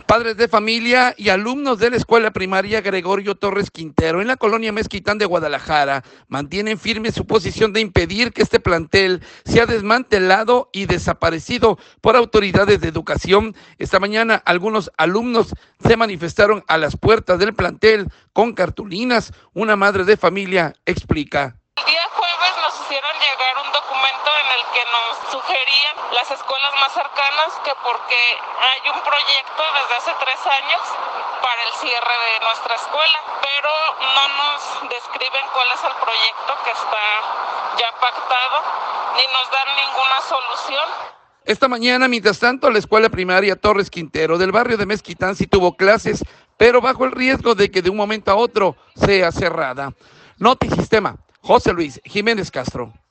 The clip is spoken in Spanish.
Padres de familia y alumnos de la escuela primaria Gregorio Torres Quintero en la colonia Mezquitán de Guadalajara mantienen firme su posición de impedir que este plantel sea desmantelado y desaparecido por autoridades de educación. Esta mañana algunos alumnos se manifestaron a las puertas del plantel con cartulinas. Una madre de familia explica. El día jueves nos hicieron llegar un documento en el que nos sugerían las escuelas más cercanas que porque hay un proyecto desde hace 3 años para el cierre de nuestra escuela, pero no nos describen cuál es el proyecto que está ya pactado, ni nos dan ninguna solución. Esta mañana, mientras tanto, la escuela primaria Torres Quintero del barrio de Mezquitán sí tuvo clases, pero bajo el riesgo de que de un momento a otro sea cerrada. Notisistema, José Luis Jiménez Castro.